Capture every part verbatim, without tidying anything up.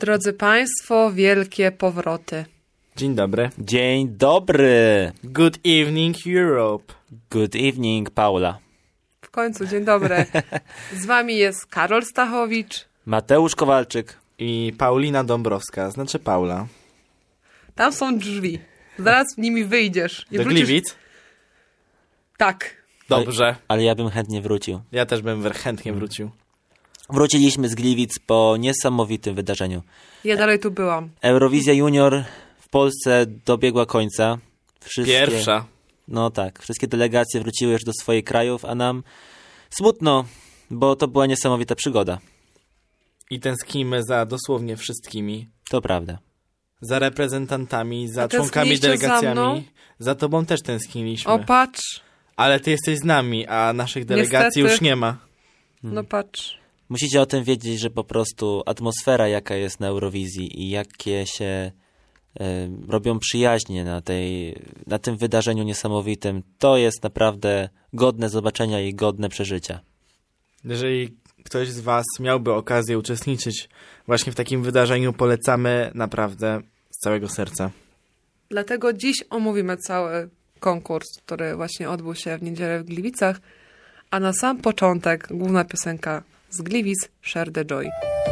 Drodzy Państwo, wielkie powroty. Dzień dobry. Dzień dobry. Good evening, Europe. Good evening, Paula. W końcu, dzień dobry. Z wami jest Karol Stachowicz, Mateusz Kowalczyk i Paulina Dąbrowska, znaczy Paula. Tam są drzwi. Zaraz nimi wyjdziesz. I Do wrócisz... Gliwic? Tak. Dobrze. Ale, ale ja bym chętnie wrócił. Ja też bym chętnie wrócił. Wróciliśmy z Gliwic po niesamowitym wydarzeniu. Ja dalej tu byłam. Eurowizja Junior w Polsce dobiegła końca. Wszystkie, Pierwsza. No tak. Wszystkie delegacje wróciły już do swoich krajów, a nam smutno, bo to była niesamowita przygoda. I tęsknimy za dosłownie wszystkimi. To prawda. Za reprezentantami, za A członkami tęskniliście delegacjami. za mną? Za tobą też tęskniliśmy. O, patrz. Ale ty jesteś z nami, a naszych delegacji Niestety. już nie ma. No patrz. Musicie o tym wiedzieć, że po prostu atmosfera, jaka jest na Eurowizji i jakie się y, robią przyjaźnie na, tej, na tym wydarzeniu niesamowitym, to jest naprawdę godne zobaczenia i godne przeżycia. Jeżeli ktoś z was miałby okazję uczestniczyć właśnie w takim wydarzeniu, polecamy naprawdę z całego serca. Dlatego dziś omówimy cały konkurs, który właśnie odbył się w niedzielę w Gliwicach, a na sam początek główna piosenka z Gliwic, Share the Joy.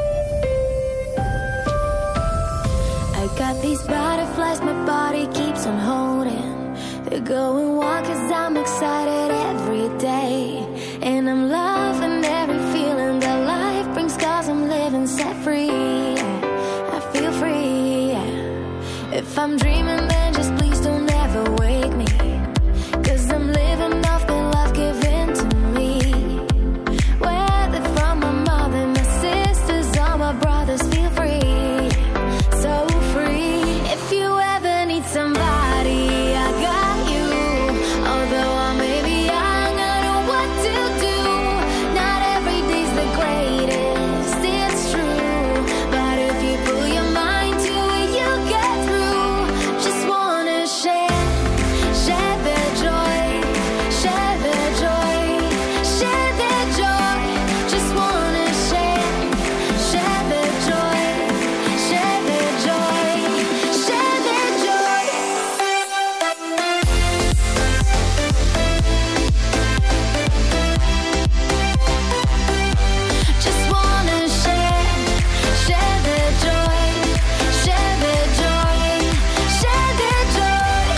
I got these butterflies, my body keeps on holding. They're going wild 'cause I'm excited every day. And I'm loving every feeling that life brings 'cause I'm living set free. I feel free. If I'm dreaming, then just please don't ever wake me. 'Cause I'm living off the love given to me. Whether from my mother, my sisters, or my brothers, feel free. So free. If you ever need somebody, I got you. Although I may be young, I know what to do. Not every day's the greatest, it's true. But if you put your mind to it, you'll get through. Just wanna share, share the joy, share the joy, share the joy. Just wanna share, share the joy, share the joy, share the joy. Just wanna share, share the joy, share the joy, share the joy.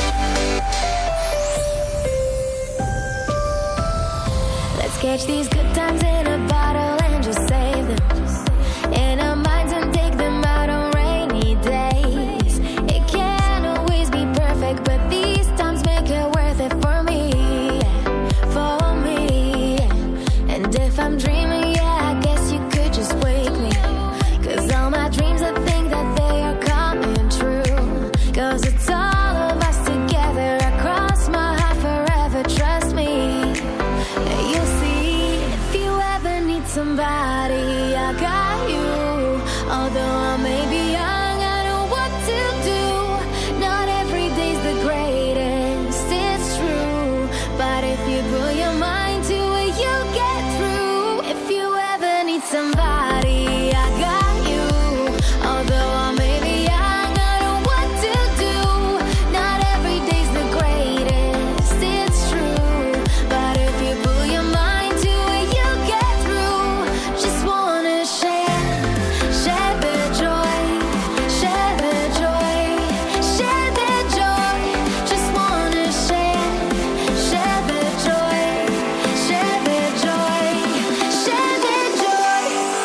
Let's catch these good times in a bottle and just save them in our minds and take them out on rainy days. It can't always be perfect, but these times make it worth it for me, for me. And if I'm dreaming, yeah, I guess you could just wake me. 'Cause all my dreams, I think that they are coming true. 'Cause it's all of us together. I cross my heart forever, trust me. And you'll see, if you ever need somebody, I got you. Although I may be young, I know what to do. Not every day's the greatest, it's true. But if you put your mind to it, you'll get through. If you ever need somebody, I got you. Although I may be young, I know what to do. Not every day's the greatest, it's true. But if you put your mind to it, you'll get through. Just wanna share, share the joy, share the joy, share the joy. Just wanna share, share the joy, share the joy, share the joy.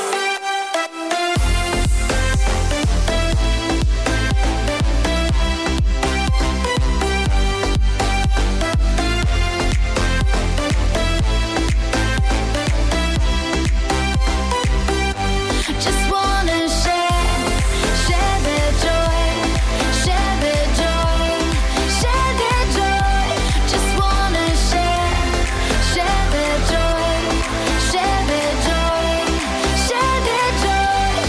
Just wanna share, share the joy, share the joy, share the joy. Just wanna share, share the joy, share the joy, share the joy.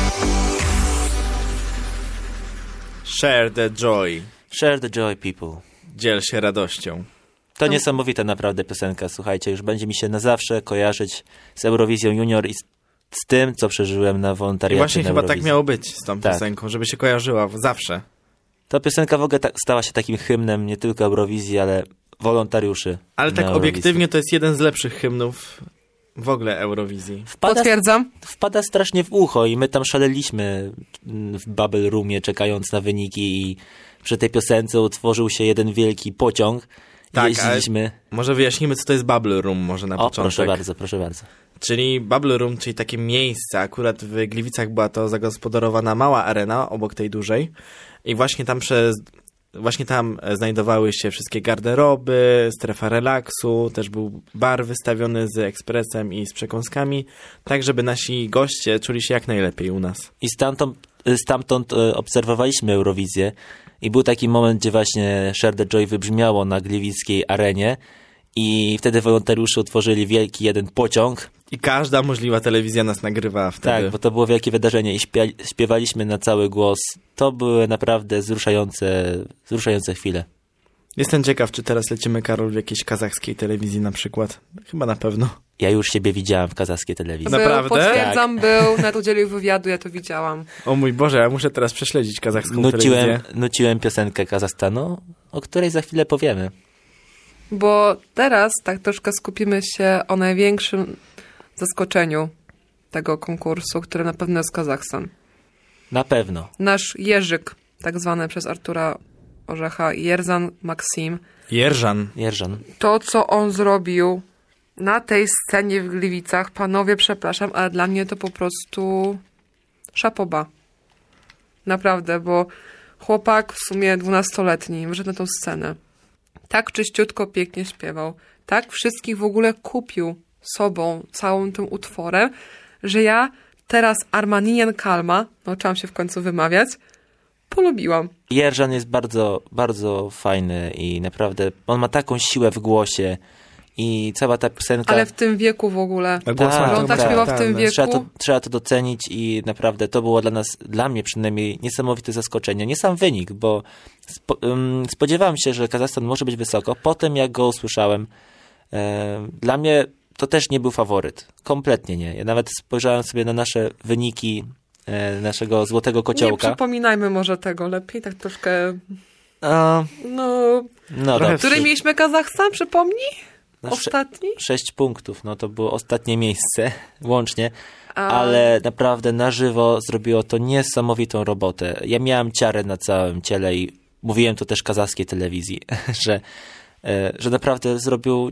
Share the joy. Share the joy, people. Dziel się radością. To niesamowita naprawdę piosenka, słuchajcie, już będzie mi się na zawsze kojarzyć z Eurowizją Junior i z z tym, co przeżyłem na I wolontariacie właśnie na chyba Eurowizji. tak miało być z tą Tak. piosenką, żeby się kojarzyła zawsze. Ta piosenka w ogóle ta, stała się takim hymnem nie tylko Eurowizji, ale wolontariuszy. Ale na tak Eurowizji. obiektywnie to jest jeden z lepszych hymnów w ogóle Eurowizji. Wpada, Potwierdzam. wpada strasznie w ucho i my tam szaleliśmy w Bubble Roomie, czekając na wyniki i przy tej piosence utworzył się jeden wielki pociąg. Tak, Jeździliśmy. Może wyjaśnimy, co to jest Bubble Room może na O, początek. proszę bardzo, proszę bardzo. Czyli Bubble Room, czyli takie miejsce, akurat w Gliwicach była to zagospodarowana mała arena obok tej dużej i właśnie tam przez, właśnie tam znajdowały się wszystkie garderoby, strefa relaksu, też był bar wystawiony z ekspresem i z przekąskami, tak żeby nasi goście czuli się jak najlepiej u nas. I stamtąd, stamtąd e, obserwowaliśmy Eurowizję i był taki moment, gdzie właśnie Share the Joy wybrzmiało na gliwickiej arenie i wtedy wolontariusze utworzyli wielki jeden pociąg. I każda możliwa telewizja nas nagrywała wtedy. Tak, bo to było wielkie wydarzenie i śpia- śpiewaliśmy na cały głos. To były naprawdę wzruszające, wzruszające chwile. Jestem ciekaw, czy teraz lecimy, Karol, w jakiejś kazachskiej telewizji na przykład. Chyba na pewno. Ja już siebie widziałem w kazachskiej telewizji. Na- Naprawdę? Był, potwierdzam, był, nawet udzielił wywiadu, ja to widziałam. O mój Boże, ja muszę teraz prześledzić kazachską Nuciłem, telewizję. nuciłem piosenkę Kazachstanu, o której za chwilę powiemy. Bo teraz tak troszkę skupimy się o największym zaskoczeniu tego konkursu, który na pewno jest Kazachstan. Na pewno. Nasz Jerzyk, tak zwany przez Artura Orzecha, Jerzan Maksim, Jerżan. Jerżan. to co on zrobił na tej scenie w Gliwicach, panowie, przepraszam, ale dla mnie to po prostu szapoba. Naprawdę, bo chłopak w sumie dwunastoletni wyszedł na tą scenę. Tak czyściutko, pięknie śpiewał. Tak wszystkich w ogóle kupił sobą, całym tym utworem, że ja teraz Armanian Kalma, nauczyłam się w końcu wymawiać, polubiłam. Jerżan jest bardzo, bardzo fajny i naprawdę on ma taką siłę w głosie i cała ta piosenka... Ale w tym wieku w ogóle. A głos Tak, ma że on tak tak, śpiewa w tak, tym no. wieku. Trzeba to, trzeba to docenić i naprawdę to było dla nas, dla mnie przynajmniej niesamowite zaskoczenie. Nie sam wynik, bo spo, um, spodziewałem się, że Kazachstan może być wysoko. Potem jak go usłyszałem, e, dla mnie to też nie był faworyt. Kompletnie nie. Ja nawet spojrzałem sobie na nasze wyniki e, naszego złotego Nie kociołka. przypominajmy może tego lepiej, tak troszkę, A, no... no Trochę dobrze. Który mieliśmy Kazachstan, przypomnij? No, sze- Ostatni? Sześć punktów, no to było ostatnie miejsce łącznie. A... Ale naprawdę na żywo zrobiło to niesamowitą robotę. Ja miałem ciarę na całym ciele i mówiłem to też kazachskiej telewizji, że, e, że naprawdę zrobił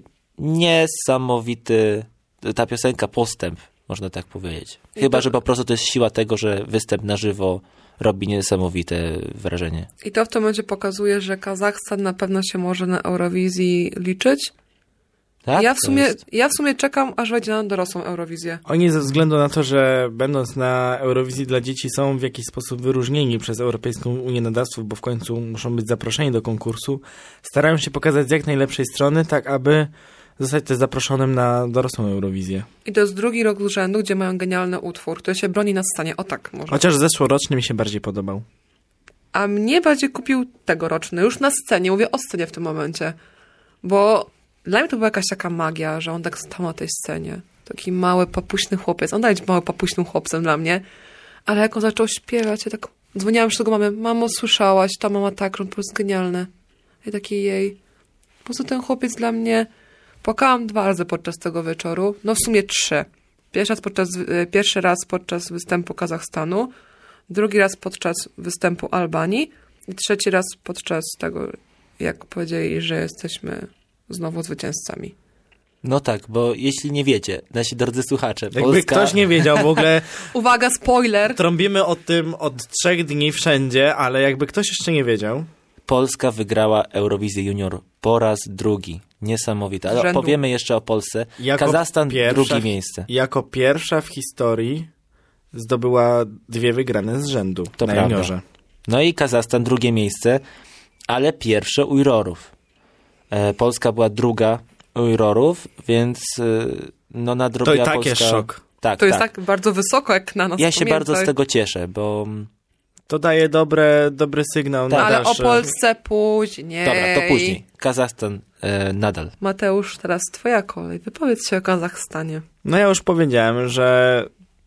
niesamowity, ta piosenka postęp, można tak powiedzieć. I Chyba, to- że po prostu to jest siła tego, że występ na żywo robi niesamowite wrażenie. I to w tym momencie pokazuje, że Kazachstan na pewno się może na Eurowizji liczyć. Tak? ja, w To sumie, jest- ja w sumie czekam, aż wejdzie na dorosłą Eurowizję. Oni ze względu na to, że będąc na Eurowizji dla dzieci są w jakiś sposób wyróżnieni przez Europejską Unię Nadawców, bo w końcu muszą być zaproszeni do konkursu, starają się pokazać z jak najlepszej strony, tak aby zostać też zaproszonym na dorosłą Eurowizję. I to jest drugi rok z rzędu, gdzie mają genialny utwór, który się broni na scenie. O tak, może. Chociaż zeszłoroczny mi się bardziej podobał. A mnie bardziej kupił tegoroczny, już na scenie, mówię o scenie w tym momencie. Bo dla mnie to była jakaś taka magia, że on tak stał na tej scenie. Taki mały, papuśny chłopiec. On dalej jest mały, papuśnym chłopcem dla mnie. Ale jak on zaczął śpiewać, ja tak dzwoniłam już do mamy. Mamo, słyszałaś? Ta mama tak, że on po prostu genialny. I taki jej. Po prostu ten chłopiec dla mnie... Płakałam dwa razy podczas tego wieczoru. No w sumie trzy. Pierwszy raz podczas, e, pierwszy raz podczas występu Kazachstanu. Drugi raz podczas występu Albanii. I trzeci raz podczas tego, jak powiedzieli, że jesteśmy znowu zwycięzcami. No tak, bo jeśli nie wiecie, nasi drodzy słuchacze, Jakby Polska... ktoś nie wiedział, w ogóle Uwaga, spoiler! trąbimy o tym od trzech dni wszędzie, ale jakby ktoś jeszcze nie wiedział, Polska wygrała Eurowizję Junior po raz drugi. Niesamowite. Ale Rzędu. powiemy jeszcze o Polsce. Jako Kazachstan pierwsza- drugie miejsce. jako pierwsza w historii zdobyła dwie wygrane z rzędu To na prawda. juniorze. No i Kazachstan drugie miejsce, ale pierwsze u jurorów. E, Polska była druga u jurorów, więc e, no To nadrobiła i tak Polska... jest szok. Tak, To jest tak. tak bardzo wysoko, jak na nas. Ja się pamiętaj. bardzo z tego cieszę, bo... To daje dobre, dobry sygnał Tak. na Ale o dalsze... Polsce później. Dobra, to później. Kazachstan e, nadal. Mateusz, teraz twoja kolej. Wypowiedz się o Kazachstanie. No ja już powiedziałem, że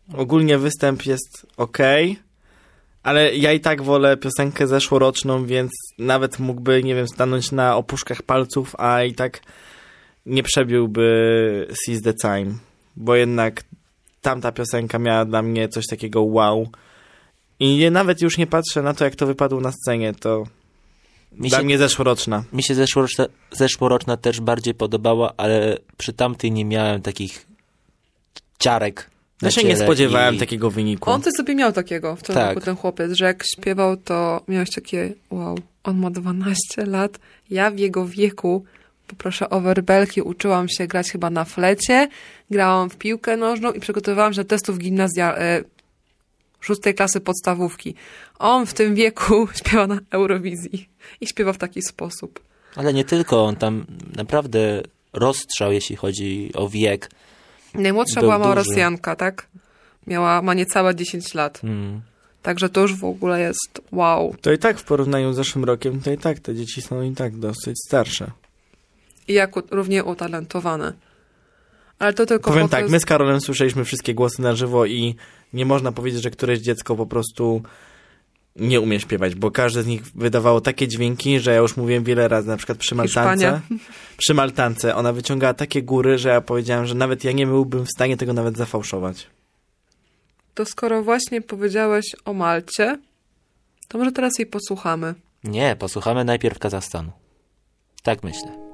Ogólnie występ jest okej, ale ja i tak wolę piosenkę zeszłoroczną, więc nawet mógłby, nie wiem, stanąć na opuszkach palców, a i tak nie przebiłby Seize the Time, bo jednak tamta piosenka miała dla mnie coś takiego wow. I nie, nawet już nie patrzę na to, jak to wypadło na scenie, to Mi dla się, mnie zeszłoroczna. mi się zeszłoroczna, zeszłoroczna też bardziej podobała, ale przy tamtej nie miałem takich ciarek. Ja na się nie ciele spodziewałem i... takiego wyniku. On coś sobie miał takiego w tym Tak. roku, ten chłopiec, że jak śpiewał, to miałeś takie, wow, on ma dwanaście lat, ja w jego wieku poproszę o werbelki, uczyłam się grać chyba na flecie, grałam w piłkę nożną i przygotowywałam się do testów gimnazja e, szóstej klasy podstawówki. On w tym wieku śpiewa na Eurowizji i śpiewa w taki sposób. Ale nie tylko, on tam naprawdę rozstrzał, jeśli chodzi o wiek. Najmłodsza Był była mała duży. Rosjanka, tak? Miała, ma niecałe dziesięć lat. Mm. Także to już w ogóle jest wow. To i tak w porównaniu z zeszłym rokiem, to i tak te dzieci są i tak dosyć starsze. I jak u- równie utalentowane. Ale to tylko Powiem pokaz... tak, my z Karolem słyszeliśmy wszystkie głosy na żywo i nie można powiedzieć, że któreś dziecko po prostu nie umie śpiewać, bo każde z nich wydawało takie dźwięki, że ja już mówiłem wiele razy, na przykład przy Maltance. Hiszpania. Przy Maltance ona wyciągała takie góry, że ja powiedziałem, że nawet ja nie byłbym w stanie tego nawet zafałszować. To skoro właśnie powiedziałeś o Malcie, to może teraz jej posłuchamy. Nie, posłuchamy najpierw Kazachstanu. Tak myślę.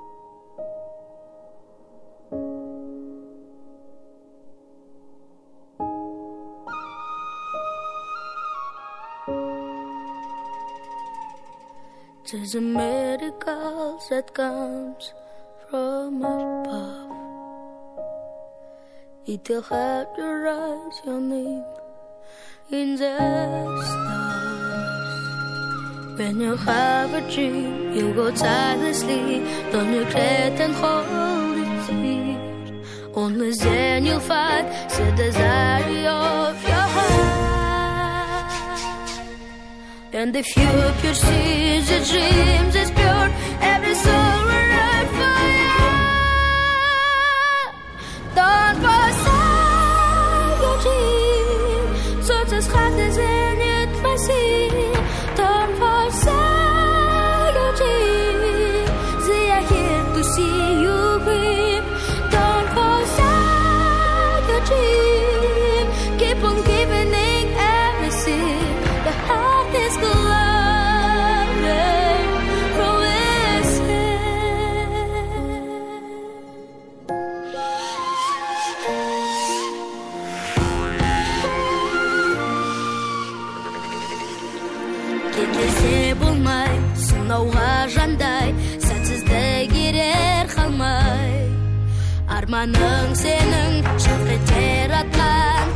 Tis a miracle that comes from above. It'll help you write your name in the stars. When you have a dream, you go tirelessly. Don't regret and hold it here. Only then you'll find the desire of your heart. And if you pursue the dreams as pure, every soul will run for you. Don't forsake your dream, such as heart is in it mercy. Don't forsake your dream, they are here to see you dream. Don't forsake your dream, keep on giving everything. The heart is glowing from within. Кетпесе болмай, сынауға жандай, сәтсіздік ерер қалмай. Арманың сенің шәфқеттер атқан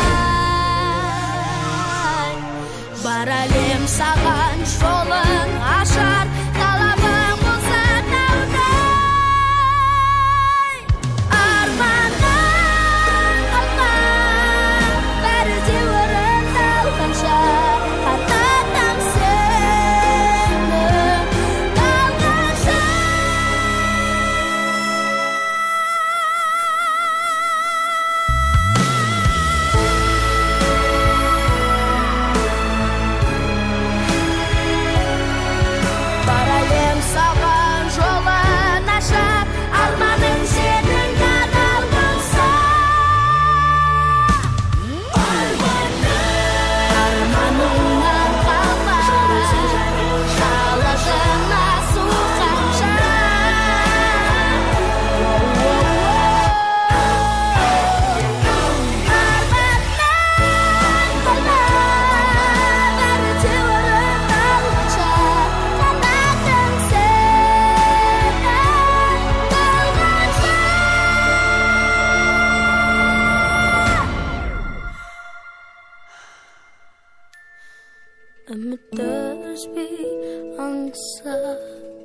таңдай. Бар әлем саған жолын ашар, талабың болса таудай. Арманың қалмай, бәрі де орындалғанша, қататам сені қалғанша. Бар әлем саған жолын ашар, арманың сенің адал болса. Арманыңнан қалма, қалашыңа су қанша. Арманнан қалма, бәрі де орындалғанша, қататым сені қалғанша. Үмітті үзбей аңсап.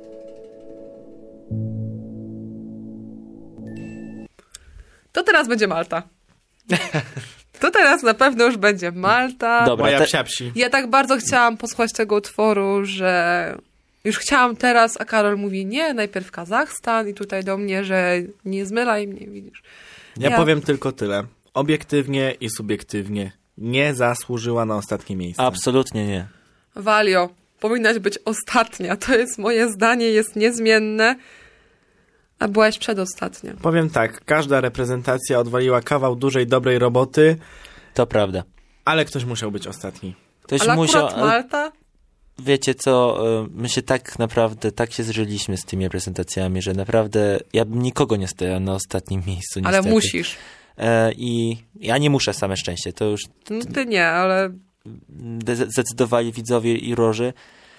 To teraz będzie Malta. To teraz na pewno już będzie Malta. Dobra, Moja te- psia psi. Ja tak bardzo chciałam posłuchać tego utworu, że już chciałam teraz, a Karol mówi nie, najpierw Kazachstan i tutaj do mnie, że nie zmylaj mnie, widzisz. Ja, Ja- powiem tylko tyle. obiektywnie i subiektywnie nie zasłużyła na ostatnie miejsce. Absolutnie nie. Walio, powinnaś być ostatnia. To jest moje zdanie, jest niezmienne. A byłaś przedostatnia. Powiem tak, każda reprezentacja odwaliła kawał dużej, dobrej roboty, To prawda. ale ktoś musiał być ostatni. Ktoś Ale musiał... akurat Malta? Wiecie co, y, my się tak naprawdę, tak się zżyliśmy z tymi reprezentacjami, że naprawdę ja bym nikogo nie stoяł na ostatnim miejscu, Ale niestety. musisz. E, I ja nie muszę, same szczęście, to już No ty nie, ale de- zdecydowali widzowie i roży.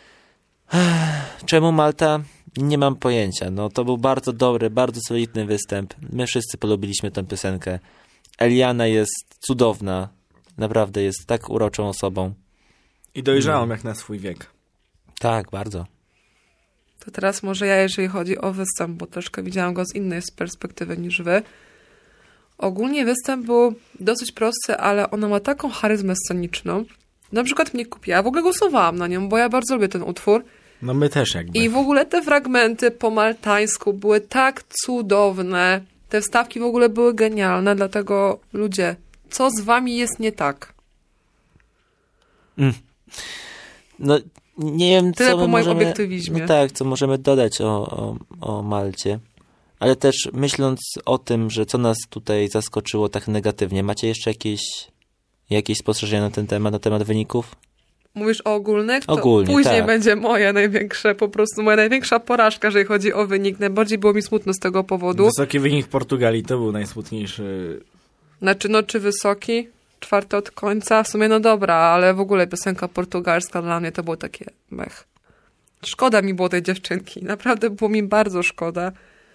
Ech, czemu Malta? Nie mam pojęcia. No to był bardzo dobry, bardzo solidny występ. My wszyscy polubiliśmy tę piosenkę. Eliana jest cudowna. Naprawdę jest tak uroczą osobą. I dojrzałam jak na swój wiek. Tak, bardzo. to teraz może ja, jeżeli chodzi o występ, bo troszkę widziałam go z innej perspektywy niż wy. Ogólnie występ był dosyć prosty, ale ona ma taką charyzmę sceniczną. Na przykład mnie kupiła. W ogóle głosowałam na nią, bo ja bardzo lubię ten utwór. No my też jakby. I w ogóle te fragmenty po maltańsku były tak cudowne. Te wstawki w ogóle były genialne, dlatego ludzie, co z wami jest nie tak? Mm. No, nie wiem, Tyle co po my moim możemy, obiektywizmie. No tak, co możemy dodać o, o, o Malcie. Ale też myśląc o tym, że co nas tutaj zaskoczyło tak negatywnie, macie jeszcze jakieś, jakieś spostrzeżenia na ten temat, na temat wyników? Mówisz o ogólnych? To Ogólnie, później tak. będzie moje największe, po prostu moja największa porażka, jeżeli chodzi o wynik. Najbardziej było mi smutno z tego powodu. Wysoki wynik w Portugalii to był najsmutniejszy. Znaczy, no czy wysoki? Czwarte od końca? W sumie no dobra, ale w ogóle piosenka portugalska dla mnie to było takie mech. Szkoda mi było tej dziewczynki. Naprawdę było mi bardzo szkoda.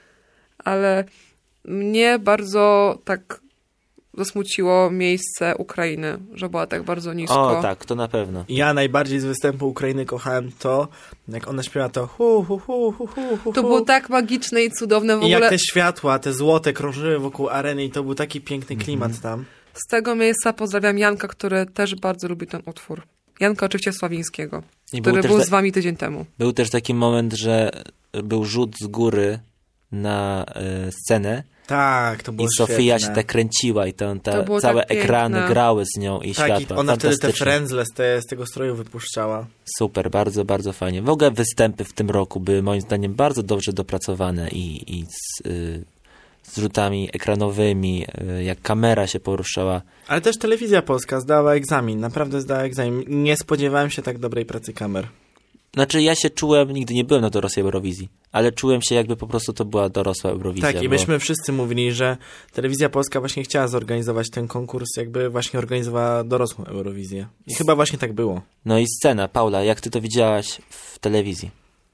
Ale mnie bardzo tak zasmuciło miejsce Ukrainy, że była tak bardzo nisko. O tak, to na pewno. Ja najbardziej z występu Ukrainy kochałem to, jak ona śpiewa to hu, hu, hu, hu, hu, hu. To było tak magiczne i cudowne w I ogóle. jak te światła, te złote krążyły wokół areny i to był taki piękny klimat tam. Z tego miejsca pozdrawiam Janka, który też bardzo lubi ten utwór. Janka oczywiście Sławińskiego, I który też był ta- z wami tydzień temu. Był też taki moment, że był rzut z góry na y, scenę Tak, to było i Sofia świetne. się tak kręciła i to, ta, To było całe tak ekrany piękne. grały z nią i Tak, i światła. ona wtedy te Fantastycznie. frędzle z, te, z tego stroju wypuszczała. Super, bardzo, bardzo fajnie. W ogóle występy w tym roku były moim zdaniem bardzo dobrze dopracowane i, i z, y, z rzutami ekranowymi, y, jak kamera się poruszała. Ale też telewizja polska zdała egzamin, naprawdę zdała egzamin. Nie spodziewałem się tak dobrej pracy kamer. Znaczy ja się czułem, nigdy nie byłem na dorosłej Eurowizji, ale czułem się jakby po prostu to była dorosła Eurowizja. Tak, i bo- myśmy wszyscy mówili, że telewizja polska właśnie chciała zorganizować ten konkurs, jakby właśnie organizowała dorosłą Eurowizję. I chyba właśnie tak było. No i scena, Paula, jak ty to widziałaś w telewizji?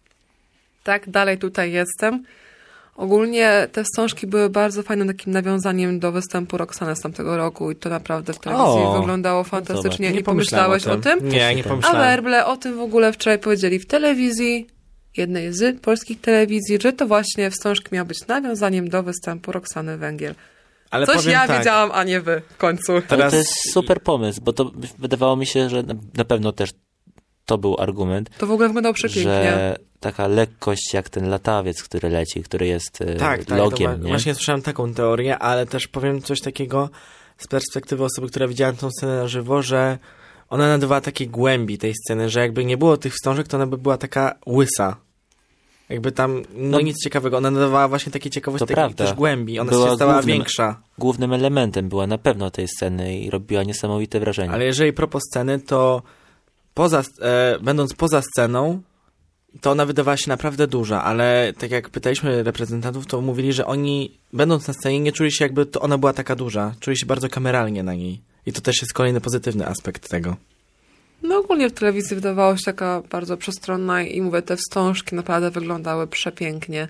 Tak, dalej tutaj jestem. Ogólnie te wstążki były bardzo fajnym takim nawiązaniem do występu Roxany z tamtego roku i to naprawdę w telewizji O, wyglądało fantastycznie. Nie Nie pomyślałem pomyślałeś o tym? Nie, nie A A pomyślałem. Werble o tym w ogóle wczoraj powiedzieli w telewizji, jednej z polskich telewizji, że to właśnie wstążki miały być nawiązaniem do występu Roxany Węgiel. Ale Coś powiem ja tak, wiedziałam, a nie wy w końcu. Ale Teraz- to jest super pomysł, bo to wydawało mi się, że na, na pewno też to był argument, To w ogóle wyglądało przepięknie. że taka lekkość jak ten latawiec, który leci, który jest e, Tak, tak, logiem, to wa- nie? właśnie słyszałem taką teorię, ale też powiem coś takiego z perspektywy osoby, która widziała tą scenę na żywo, że ona nadawała takiej głębi tej sceny, że jakby nie było tych wstążek, to ona by była taka łysa. Jakby tam, no, No, nic ciekawego, ona nadawała właśnie takiej ciekawości, to takiej prawda. też głębi, ona Była się stała głównym- większa. Głównym elementem była na pewno tej sceny i robiła niesamowite wrażenie. Ale jeżeli propos sceny, to poza, e, będąc poza sceną, to ona wydawała się naprawdę duża, ale tak jak pytaliśmy reprezentantów, to mówili, że oni, będąc na scenie, nie czuli się jakby to ona była taka duża. Czuli się bardzo kameralnie na niej. I to też jest kolejny pozytywny aspekt tego. No ogólnie w telewizji wydawało się taka bardzo przestronna i mówię, te wstążki naprawdę wyglądały przepięknie.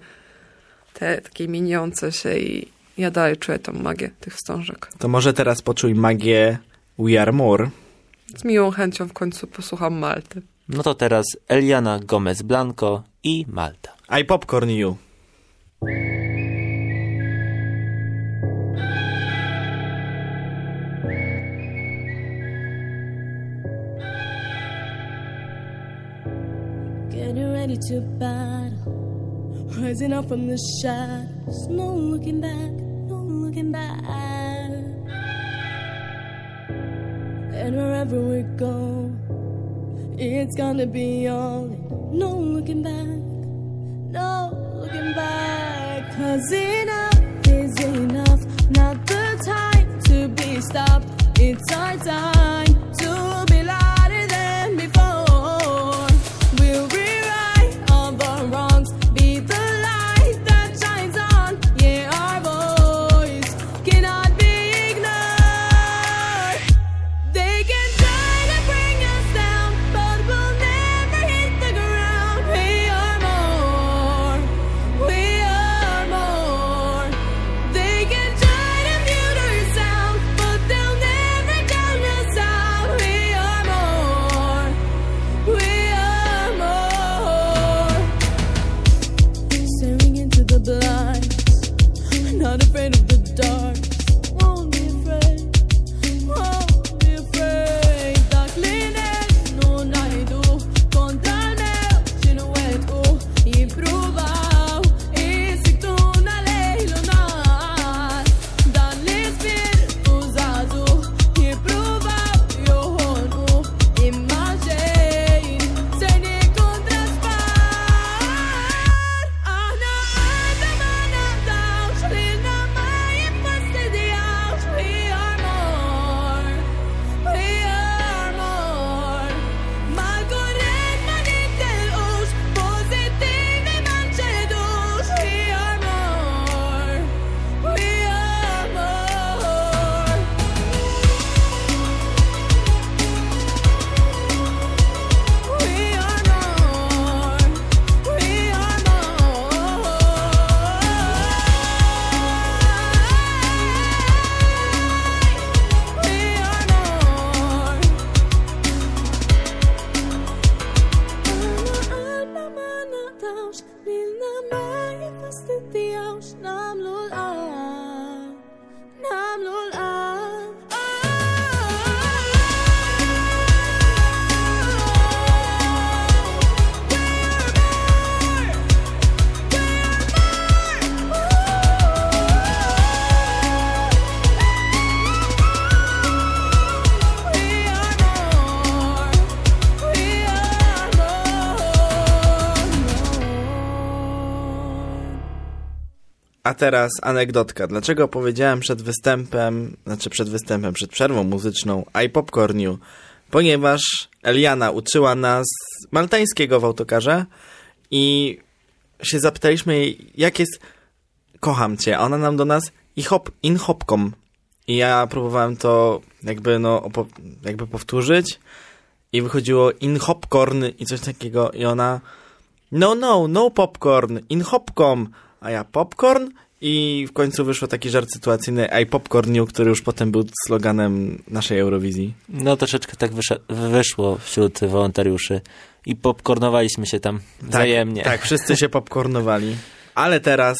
Te takie mieniące się i ja dalej czuję tą magię tych wstążek. To może teraz poczuj magię We Are More. Z miłą chęcią w końcu posłucham Malty. No to teraz Eliana Gomez Blanco i Malta. I Popcorn You. Getting ready to battle, rising up from the shadows. No looking back, no looking back. And wherever we go, it's gonna be all in. No looking back, no looking back. Cause enough is enough, not the time to be stopped. It's our time to be louder than before. We'll rewrite all the wrongs, be the light that shines on. Yeah, our voice cannot be ignored. They can try to bring us down, but we'll never hit the ground. We are more, we are more. They can try to mute our sound, but they'll never drown us out. We are more, we are more. Staring into the blind, not afraid of the dark. Won't be afraid, won't be afraid. Darkness, no najdu contra el meu sinuetu i provau i si tu na lei lunar dan l'espirito usato i provau io honu imagine se ne contraspar ana anda mana daus lina mai fastidiaus. We are more, we are more. Mal corrent manitel us positive manchedus. We are more, we are more. We are more, we are more. We are more. Ana alma mana daus, lina mai fastidiaus. Nam lul an, nam lul an. A teraz anegdotka. Dlaczego powiedziałem przed występem, znaczy przed występem, przed przerwą muzyczną I Popcorn You? Ponieważ Eliana uczyła nas maltańskiego w autokarze i się zapytaliśmy jej, jak jest kocham cię, a ona nam do nas i hop, in hopkom. I ja próbowałem to jakby no opo- jakby powtórzyć i wychodziło in hopcorn i coś takiego i ona no, no, no popcorn, in hopkom, a ja popcorn i w końcu wyszło taki żart sytuacyjny I Popcorn You, który już potem był sloganem naszej Eurowizji. No troszeczkę tak wysza- wyszło wśród wolontariuszy i popcornowaliśmy się tam Tak, wzajemnie. tak, wszyscy się popcornowali. Ale teraz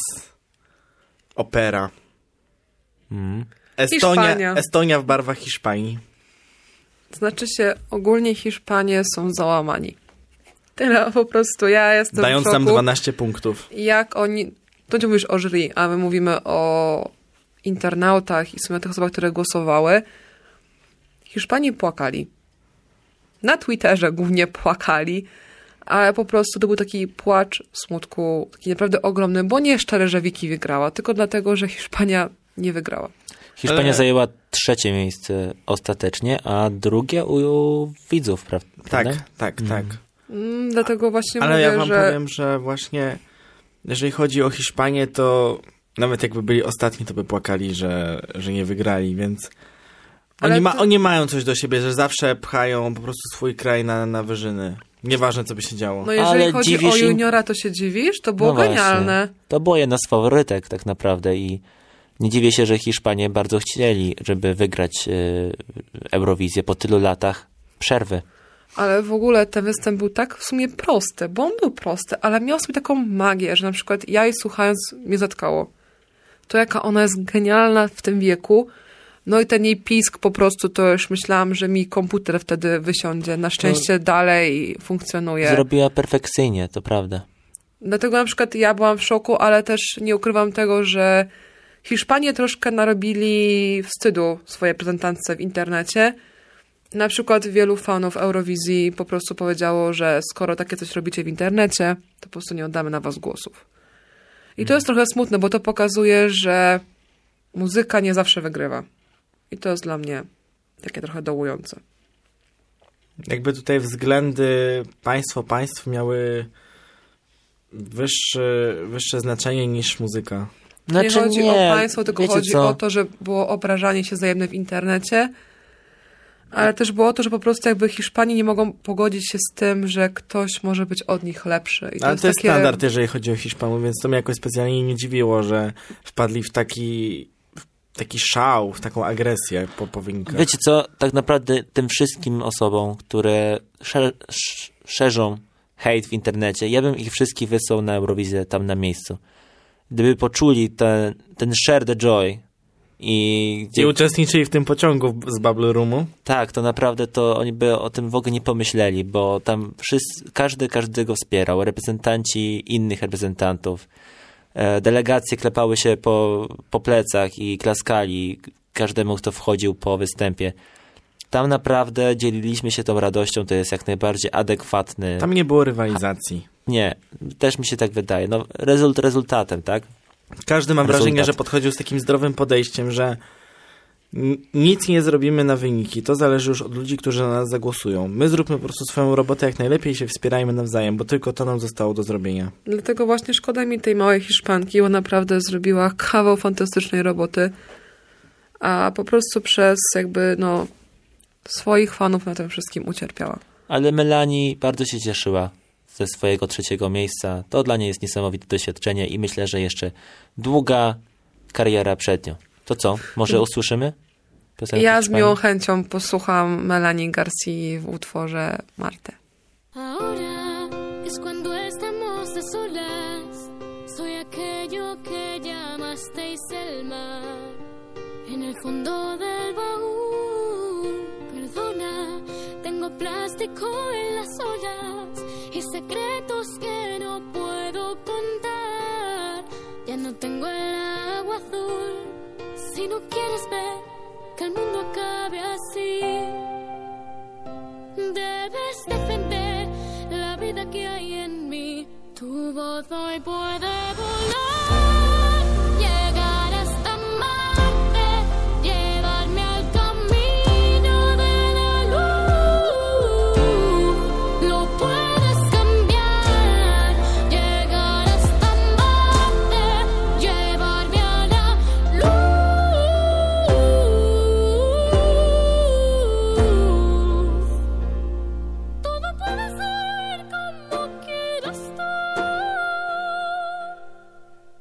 opera. Mm. Estonia, Hiszpania. Estonia w barwach Hiszpanii. Znaczy się, ogólnie Hiszpanie są załamani. Tyle po prostu. Ja jestem Dając w szoku. nam dwanaście punktów. Jak oni... To nie mówisz o jury, a my mówimy o internautach i w sumie tych osobach, które głosowały. Hiszpanie płakali. Na Twitterze głównie płakali, ale po prostu to był taki płacz smutku, taki naprawdę ogromny, bo nie szczerze, że Wiki wygrała, tylko dlatego, że Hiszpania nie wygrała. Hiszpania Ale- zajęła trzecie miejsce ostatecznie, a drugie u widzów, pra- Tak, prawda? tak, tak. Mm, dlatego właśnie Ale mówię, ja wam że... powiem, że właśnie jeżeli chodzi o Hiszpanię, to nawet jakby byli ostatni, to by płakali, że, że nie wygrali, więc Ale oni, ma, to- oni mają coś do siebie, że zawsze pchają po prostu swój kraj na, na wyżyny. Nieważne, co by się działo. No jeżeli Ale chodzi dziwisz o im- juniora, to się dziwisz? To było No właśnie. genialne. To było jedna z faworytek tak naprawdę i nie dziwię się, że Hiszpanie bardzo chcieli, żeby wygrać y, Eurowizję po tylu latach przerwy. Ale w ogóle ten występ był tak w sumie prosty, bo on był prosty, ale miał sobie taką magię, że na przykład ja jej słuchając mnie zatkało. To jaka ona jest genialna w tym wieku. No i ten jej pisk po prostu, to już myślałam, że mi komputer wtedy wysiądzie. Na szczęście dalej funkcjonuje. Zrobiła perfekcyjnie, to prawda. Dlatego na przykład ja byłam w szoku, ale też nie ukrywam tego, że Hiszpanie troszkę narobili wstydu swojej prezentantce w internecie, Na przykład wielu fanów Eurowizji po prostu powiedziało, że skoro takie coś robicie w internecie, to po prostu nie oddamy na was głosów. I to jest trochę smutne, bo to pokazuje, że muzyka nie zawsze wygrywa. I to jest dla mnie takie trochę dołujące. Jakby tutaj względy państwo państw miały wyższe, wyższe znaczenie niż muzyka. Znaczy, nie chodzi nie. o państwo, tylko Wiecie chodzi co? o to, że było obrażanie się wzajemne w internecie, ale też było to, że po prostu jakby Hiszpanie nie mogą pogodzić się z tym, że ktoś może być od nich lepszy. I to Ale jest to jest takie... standard, jeżeli chodzi o Hiszpanów, więc to mnie jakoś specjalnie nie dziwiło, że wpadli w taki, w taki szał, w taką agresję po, po wynikach. Wiecie co, tak naprawdę tym wszystkim osobom, które szer- sz- szerzą hejt w internecie, ja bym ich wszystkich wysłał na Eurowizję tam na miejscu. Gdyby poczuli ten, ten share the joy i... I uczestniczyli w tym pociągu z Bubble Roomu. Tak, to naprawdę to oni by o tym w ogóle nie pomyśleli, bo tam wszyscy, każdy każdego wspierał, reprezentanci innych reprezentantów. E, delegacje klepały się po, po plecach i klaskali każdemu, kto wchodził po występie. Tam naprawdę dzieliliśmy się tą radością, to jest jak najbardziej adekwatny... Tam nie było rywalizacji. Nie, też mi się tak wydaje. No, rezult rezultatem, tak? Każdy ma Rezultat. wrażenie, że podchodził z takim zdrowym podejściem, że n- nic nie zrobimy na wyniki. To zależy już od ludzi, którzy na nas zagłosują. My zróbmy po prostu swoją robotę jak najlepiej i się wspierajmy nawzajem, bo tylko to nam zostało do zrobienia. Dlatego właśnie szkoda mi tej małej Hiszpanki, bo naprawdę zrobiła kawał fantastycznej roboty, a po prostu przez jakby no swoich fanów na tym wszystkim ucierpiała. Ale Melanie bardzo się cieszyła ze swojego trzeciego miejsca. To dla niej jest niesamowite doświadczenie i myślę, że jeszcze długa kariera przed nią. To co? Może usłyszymy? Piosenkę Ja z Hiszpanii? miłą chęcią posłucham Melanie Garcii w utworze Martę. Ahora es cuando estamos a solas. Soy aquello que llamasteis el mar. En el fondo del baúl, perdona, tengo plástico en las olas y secretos que no puedo contar. Ya no tengo el agua azul. Si no quieres ver que el mundo acabe así, debes defender la vida que hay en mí. Tu voz hoy puede volar, llegar hasta Marte, llevarme al camino de la luz. Lo puedes cambiar, llegar hasta Marte, llevarme a la luz. Todo puede ser como quiero estar.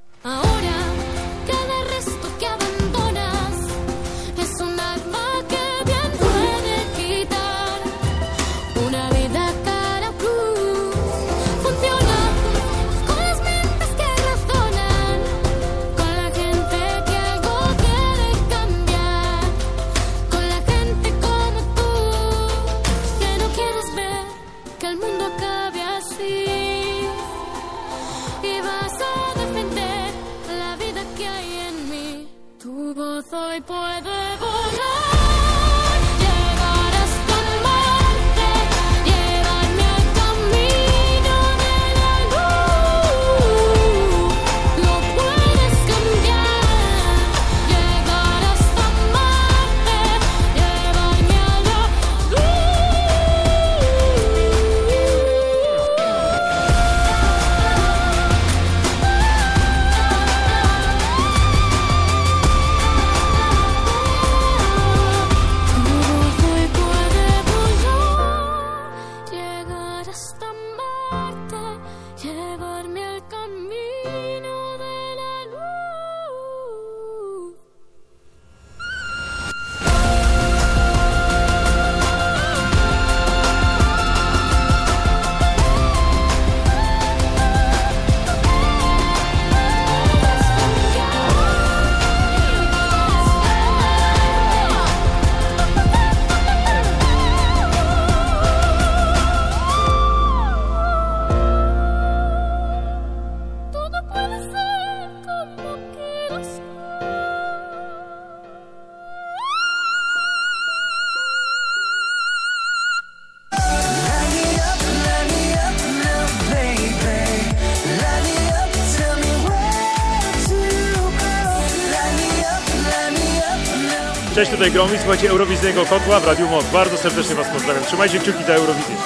Cześć, tutaj Gromi, słuchajcie Eurowizyjnego Kotła w Radiu Moc. Bardzo serdecznie was pozdrawiam. Trzymajcie kciuki za Eurowizję.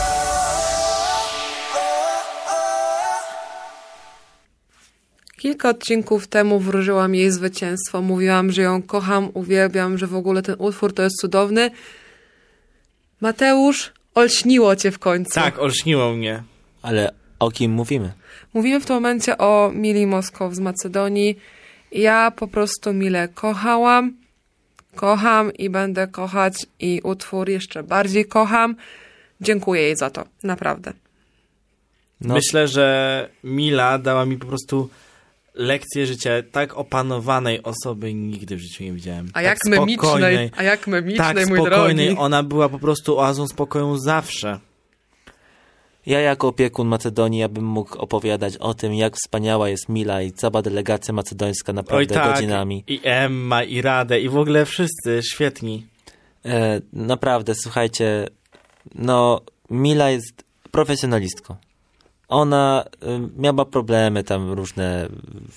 Kilka odcinków temu wróżyłam jej zwycięstwo. Mówiłam, że ją kocham, uwielbiam, że w ogóle ten utwór to jest cudowny. Mateusz, olśniło cię w końcu. Tak, olśniło mnie. Ale o kim mówimy? Mówimy w tym momencie o Mili Moskow z Macedonii. Ja po prostu Milę kochałam, kocham i będę kochać i utwór jeszcze bardziej kocham. Dziękuję jej za to, naprawdę. No. Myślę, że Mila dała mi po prostu lekcję życia tak opanowanej osoby nigdy w życiu nie widziałem. A tak jak memicznej, a jak memicznej, tak mój spokojnej, drogi. ona była po prostu oazą spokoju zawsze. Ja jako opiekun Macedonii, ja bym mógł opowiadać o tym, jak wspaniała jest Mila i cała delegacja macedońska naprawdę Oj tak, godzinami. i Emma, i Radę, i w ogóle wszyscy świetni. E, naprawdę, słuchajcie, no Mila jest profesjonalistką. Ona y, miała problemy tam różne,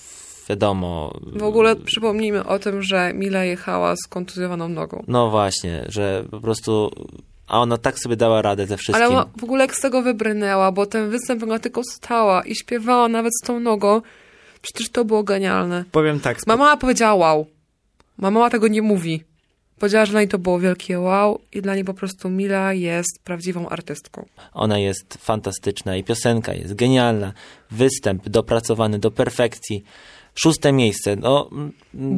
wiadomo. W ogóle przypomnijmy o tym, że Mila jechała z kontuzjowaną nogą. No właśnie, że po prostu, a ona tak sobie dała radę ze wszystkim. Ale ona w ogóle jak z tego wybrnęła, bo ten występ ona tylko stała i śpiewała nawet z tą nogą. Przecież to było genialne. Powiem tak. Mama powiedziała wow. Mama tego nie mówi. Powiedziała, że dla niej to było wielkie wow i dla niej po prostu Mila jest prawdziwą artystką. Ona jest fantastyczna i piosenka jest genialna. Występ dopracowany do perfekcji. Szóste miejsce, no m,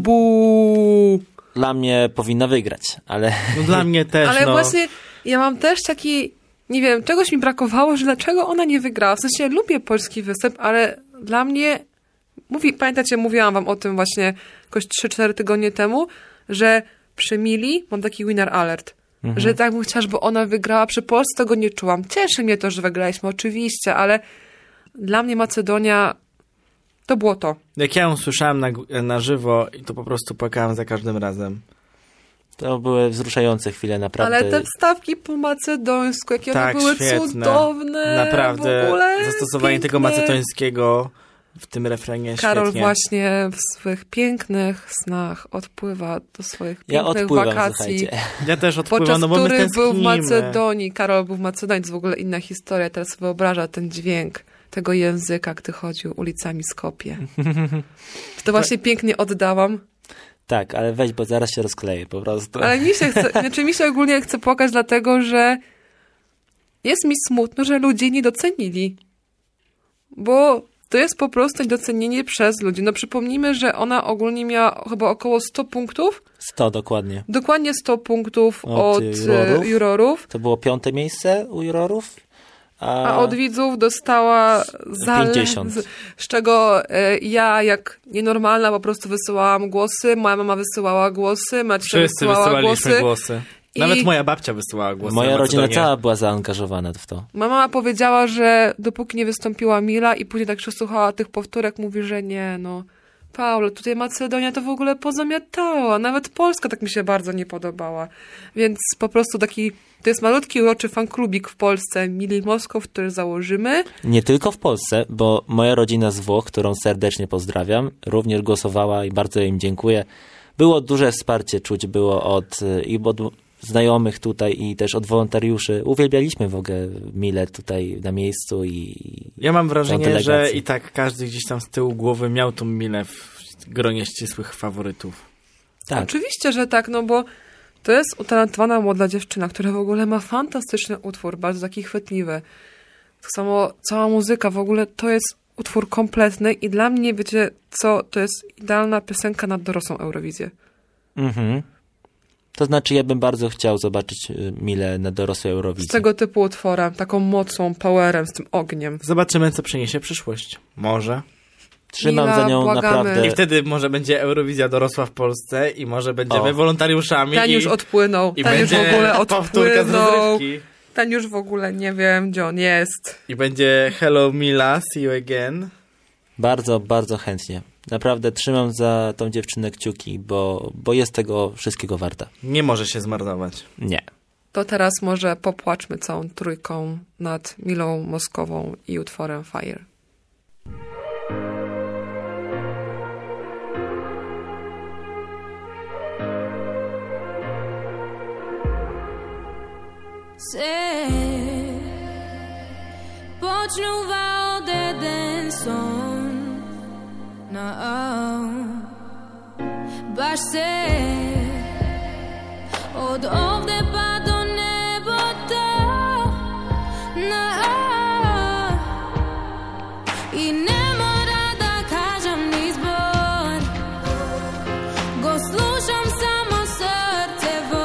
Buu. dla mnie powinna wygrać, ale No dla mnie też, Ale no. właśnie ja mam też taki, nie wiem, czegoś mi brakowało, że dlaczego ona nie wygrała. W sensie lubię polski występ, ale dla mnie, mówi, pamiętacie, mówiłam wam o tym właśnie jakoś trzy cztery tygodnie temu, że przy Mili mam taki winner alert. Mhm. Że tak bym chciała, żeby ona wygrała. Przy Polsce tego nie czułam. Cieszy mnie to, że wygraliśmy, oczywiście, ale dla mnie Macedonia to było to. Jak ja ją słyszałem na, na żywo, to po prostu płakałem za każdym razem. to były wzruszające chwile, naprawdę. Ale te wstawki po macedońsku, jakie Tak, one były świetne. cudowne. Naprawdę w ogóle zastosowanie pięknie. tego macedońskiego w tym refrenie Karol świetnie. właśnie w swych pięknych snach odpływa do swoich Ja pięknych odpływam, wakacji. słuchajcie. Ja też odpływam, Podczas no bo my których był w tęsknimy. Macedonii. Karol był w Macedonii, to jest w ogóle inna historia. Teraz sobie wyobraża ten dźwięk tego języka, gdy chodził ulicami Skopie. To właśnie pięknie oddałam. Tak, ale weź, bo zaraz się rozkleję po prostu. Ale mi się chce, znaczy mi się ogólnie chce płakać, dlatego że jest mi smutno, że ludzie nie docenili. Bo to jest po prostu niedocenienie przez ludzi. No przypomnijmy, że ona ogólnie miała chyba około sto punktów. sto dokładnie. Dokładnie sto punktów Od od, jurorów. e, jurorów. To było piąte miejsce u jurorów. A, A od widzów dostała za, pięćdziesiąt. z, z czego e, ja jak nienormalna po prostu wysyłałam głosy, moja mama wysyłała głosy, Maciej Wszyscy wysyłała wysyłaliśmy głosy. głosy. I- Nawet moja babcia wysyłała głosy. Moja na rodzina Macedonię. cała była zaangażowana w to. Moja mama powiedziała, że dopóki nie wystąpiła Mila i później tak przesłuchała tych powtórek, mówi, że nie, no Paulo, tutaj Macedonia to w ogóle pozamiatała. Nawet Polska tak mi się bardzo nie podobała. Więc po prostu taki, to jest malutki, uroczy fanklubik w Polsce, Mili Moskow, który założymy. Nie tylko w Polsce, bo moja rodzina z Włoch, którą serdecznie pozdrawiam, również głosowała i bardzo im dziękuję. Było duże wsparcie czuć, było od, i od znajomych tutaj i też od wolontariuszy. Uwielbialiśmy w ogóle Milę tutaj na miejscu i Ja mam wrażenie, tą że delegację. i tak każdy gdzieś tam z tyłu głowy miał tą Milę w gronie ścisłych faworytów. tak. Oczywiście, że tak, no bo to jest utalentowana młoda dziewczyna, która w ogóle ma fantastyczny utwór, bardzo taki chwytliwy. Tak samo cała muzyka w ogóle to jest utwór kompletny i dla mnie, wiecie co, to jest idealna piosenka na dorosłą Eurowizję. Mhm. To znaczy, ja bym bardzo chciał zobaczyć y, Milę na dorosłej Eurowizji. Z tego typu utworem, taką mocą, powerem, z tym ogniem. Zobaczymy, co przyniesie przyszłość. Może. Trzymam Mila, za nią błagamy. naprawdę. I wtedy może będzie Eurowizja dorosła w Polsce i może będziemy O. wolontariuszami. Ten i, już odpłynął, i ten już w będzie ogóle powtórka z odpłynął. rozrywki. Ten już w ogóle nie wiem, gdzie on jest. I będzie Hello Mila, see you again. Bardzo, bardzo chętnie. Naprawdę trzymam za tą dziewczynę kciuki, bo, bo jest tego wszystkiego warta. Nie może się zmarnować. Nie. To teraz może popłaczmy całą trójką nad Milą Moskową i utworem Fire. se počnúva od jeden som. No, baš se od ovde pa do nebota. No, i ne mora da kažem ni zbor, go slušam samo srcevo.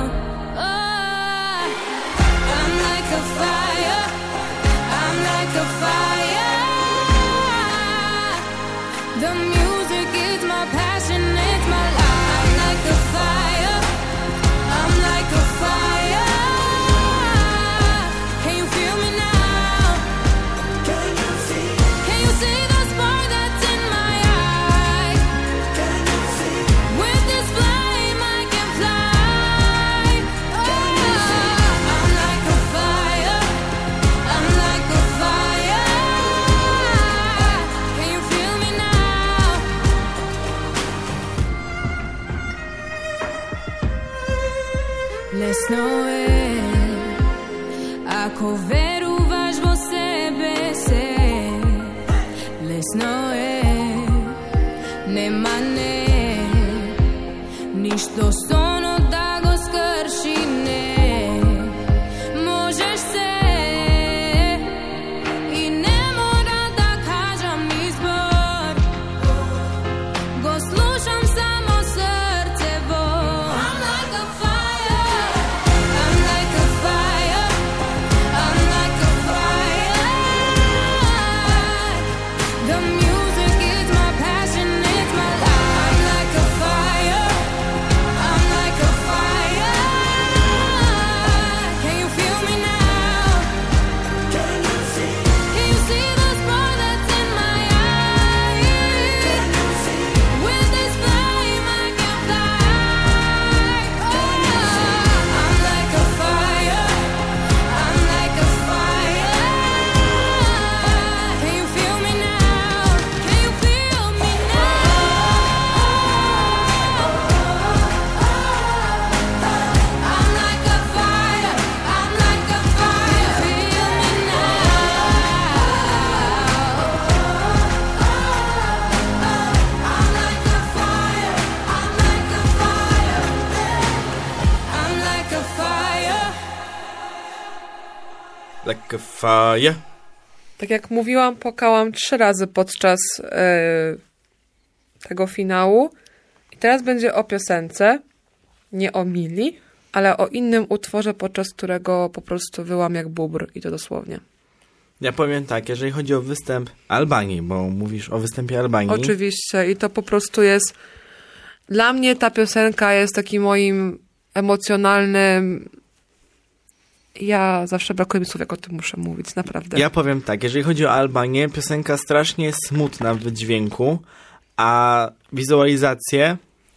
Oh, I'm like a fire, I'm like a fire. The music is my passion, it's my life. I'm like a fire, I'm like a fire. Can you feel me now? Can you see? Can you see the spark that's in my eye? Can you see? With this flame I can fly. Oh, I'm like a fire, I'm like a fire. Can you feel me now? Lesno je, ako veruješ vo sebe se. Lesno je, nema ne, ništo sono da go skrši ne. Možeš se i ne mora da kažem izbor, go slušam samo srcevo. I'm like a fire, I'm like a fire, I'm like a fire. The music is my passion, it's my life. I'm like a fire, I'm like a fire. Can you feel me now? Can you see? Can you see the spark that's in my eye? Can you see? With this flame I can fly. Oh, I'm like a fire, I'm like a fire. Can you feel me now? Can you feel me now? I'm like a fire, I'm like a fire. Feel me now. I'm like a fire, I'm like a fire. I'm like a fire. Like a fire. Tak jak mówiłam, płakałam trzy razy podczas e, tego finału. I teraz będzie o piosence, nie o Mili, ale o innym utworze, podczas którego po prostu wyłam jak bóbr i to dosłownie. Ja powiem tak, jeżeli chodzi o występ Albanii, bo mówisz o występie Albanii. Oczywiście i to po prostu jest, dla mnie ta piosenka jest takim moim emocjonalnym, ja zawsze brakuje mi słów, jak o tym muszę mówić, naprawdę. Ja powiem tak, jeżeli chodzi o Albanię, piosenka strasznie smutna w wydźwięku, a wizualizacje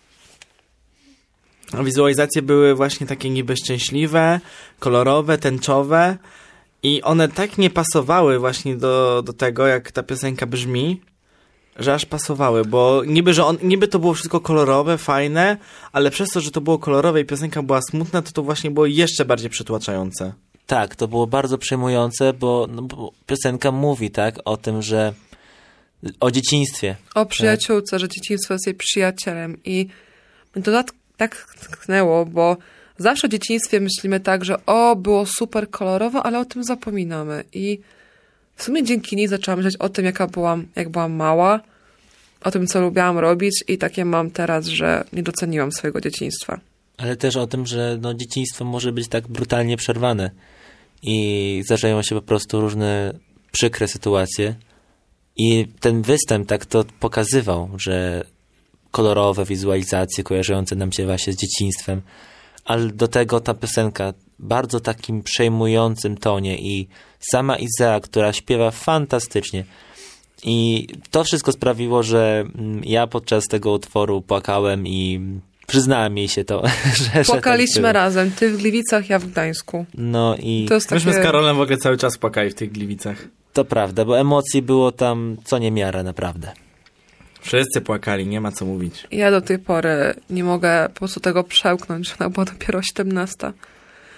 a wizualizacje były właśnie takie niby szczęśliwe, kolorowe, tęczowe i one tak nie pasowały właśnie do, do tego, jak ta piosenka brzmi, że aż pasowały, bo niby, że on, niby to było wszystko kolorowe, fajne, ale przez to, że to było kolorowe i piosenka była smutna, to to właśnie było jeszcze bardziej przytłaczające. Tak, to było bardzo przejmujące, bo, no, bo piosenka mówi, tak, o tym, że o dzieciństwie. O przyjaciółce, że dzieciństwo jest jej przyjacielem i mnie to tak, tak tknęło, bo zawsze w dzieciństwie myślimy tak, że o, było super kolorowo, ale o tym zapominamy i w sumie dzięki niej zaczęłam myśleć o tym, jaka byłam, jak byłam mała, o tym, co lubiłam robić i takie mam teraz, że nie doceniłam swojego dzieciństwa. Ale też o tym, że no, dzieciństwo może być tak brutalnie przerwane i zdarzają się po prostu różne przykre sytuacje i ten występ tak to pokazywał, że kolorowe wizualizacje kojarzące nam się właśnie z dzieciństwem, ale do tego ta piosenka bardzo takim przejmującym tonie i sama Izea, która śpiewa fantastycznie. I to wszystko sprawiło, że ja podczas tego utworu płakałem i przyznałem jej się to, że... Płakaliśmy że tak razem, ty w Gliwicach, ja w Gdańsku. No i to jest Myśmy takie... z Karolem w ogóle cały czas płakali w tych Gliwicach. to prawda, bo emocji było tam co niemiara, naprawdę. Wszyscy płakali, nie ma co mówić. Ja do tej pory nie mogę po prostu tego przełknąć, że ona była dopiero siedemnasta.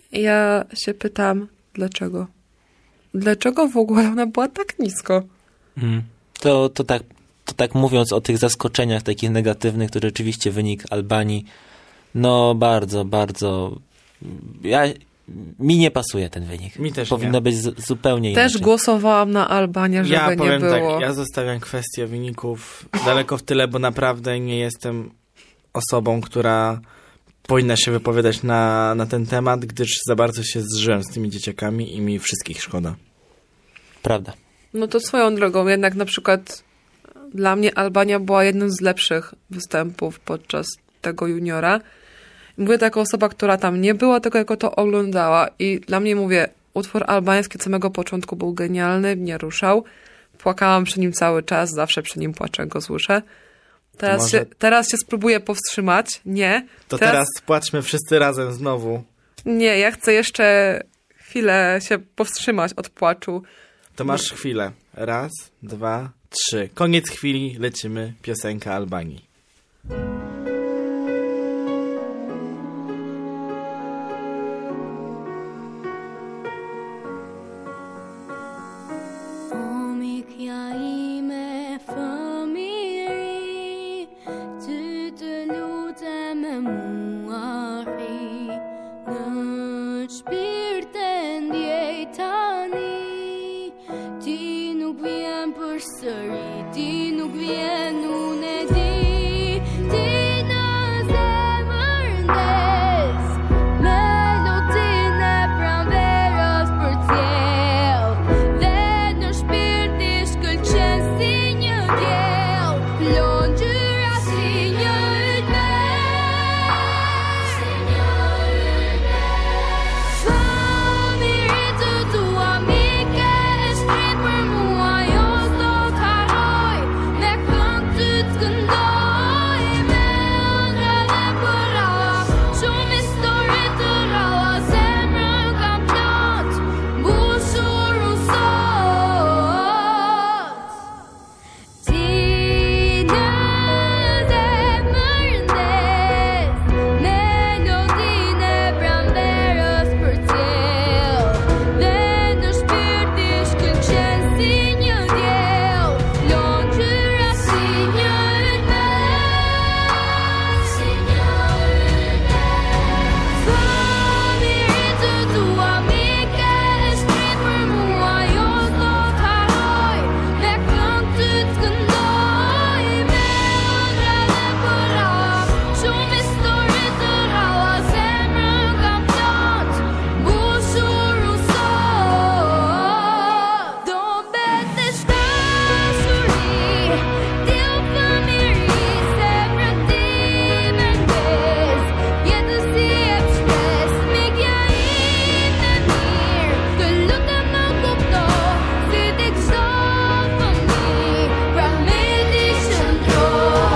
Ja się pytam, dlaczego? Dlaczego w ogóle ona była tak nisko? Mm. To, to, tak, to tak mówiąc o tych zaskoczeniach takich negatywnych, to rzeczywiście wynik Albanii, no bardzo, bardzo... Ja, mi nie pasuje ten wynik. Mi też Powinno nie. być z, zupełnie inaczej. Też głosowałam na Albanię, żeby Ja nie powiem było. tak, ja zostawiam kwestię wyników daleko w tyle, bo naprawdę nie jestem osobą, która powinna się wypowiadać na, na ten temat, gdyż za bardzo się zżyłem z tymi dzieciakami i mi wszystkich szkoda. Prawda. No to swoją drogą, jednak na przykład dla mnie Albania była jednym z lepszych występów podczas tego juniora. Mówię to jako osoba, która tam nie była, tylko jako to oglądała i dla mnie, mówię, utwór albański od samego początku był genialny, mnie ruszał. Płakałam przy nim cały czas, zawsze przy nim płaczę, jak go słyszę. Teraz, może- się, teraz się spróbuję powstrzymać. Nie. To teraz płaczmy wszyscy razem znowu. Nie, ja chcę jeszcze chwilę się powstrzymać od płaczu. To masz chwilę. Raz, dwa, trzy. Koniec chwili, lecimy. Piosenka Albanii. Omikja ime familji, ty të lutem muari, në shpirtin ndjej tani, ti nuk vjen përsëri, ti nuk vjen, unë e di, ti në zemër ndes, melodinë e pranverës përcjell, dhe në shpirt i shkëlqen si një diell, plon gjyra si një ylmes, si një ylmes. Familje të tua mike, e shtrit për mua, jo s'do t'harroj, me këngë ty t'këndoj, me ëndra dhe përralla, shumë histori të ralla, zemrën kam plot, mbushur unë sot. Ti në zemër ndes, melodinë e pranverës përcjell, dhe në shpirt i shkëlqen si një diell, plon gjyra si një ylmes, si një ylmes. Familje të tua mike, e shtrit për mua, jo s'do t'harroj, me këngë ty t'këndoj, me ëndra dhe përralla, shumë histori të ralla, zemrën kam plot, mbushur unë sot. Do mbetesh dashuri, ti u familje, zemrën time ndes, jetës si e pshtes, mikja ime mirë, të lutem më kupto, si ti çdo fëmijë, pra me ti qëndro.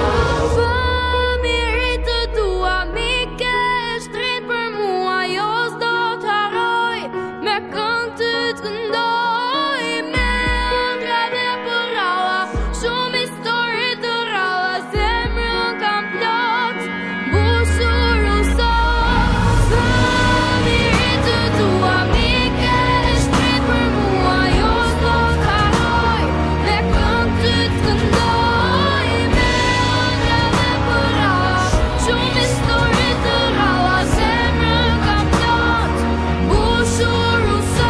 Familje të tua mike, e shtrit për mua, jo s'do t'harroj, me këngë ty t'këndoj, me ëndra dhe përralla, shumë histori të ralla, zemrën kam plot, mbushur unë sot. Familje të tua mike, e shtrit për mua, jo s'do t'harroj, me këngë ty t'këndoj, me ëndra dhe përralla, shumë histori të ralla, zemrën kam plot, mbushur unë sot.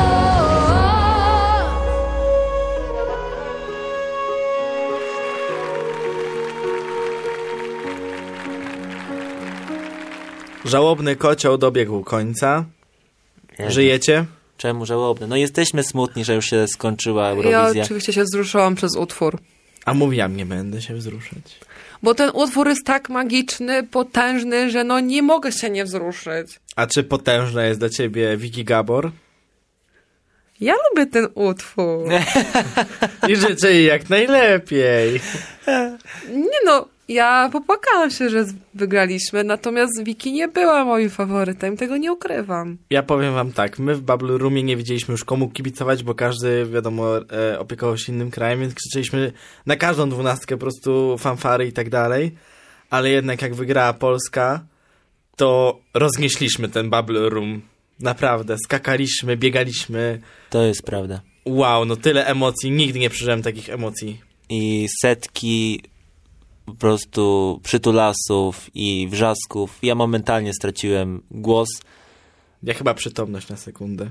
Żałobny kocioł dobiegł końca. Żyjecie? Czemu żałobne? No jesteśmy smutni, że już się skończyła Ja Eurowizja. oczywiście się wzruszyłam przez utwór. A mówiłam, nie będę się wzruszać. Bo ten utwór jest tak magiczny, potężny, że no nie mogę się nie wzruszyć. A czy potężna jest dla ciebie Vicky Gabor? Ja lubię ten utwór. I życzę jej jak najlepiej. Nie no, ja popłakałam się, że wygraliśmy, natomiast Wiki nie była moim faworytem, tego nie ukrywam. Ja powiem wam tak, my w Bubble Roomie nie wiedzieliśmy już komu kibicować, bo każdy, wiadomo, e, opiekował się innym krajem, więc krzyczeliśmy na każdą dwunastkę po prostu fanfary i tak dalej, ale jednak jak wygrała Polska, to roznieśliśmy ten Bubble Room Naprawdę, skakaliśmy, biegaliśmy. To jest prawda. Wow, no tyle emocji, nigdy nie przeżyłem takich emocji. I setki po prostu przytulasów i wrzasków. Ja momentalnie straciłem głos. Ja chyba przytomność na sekundę.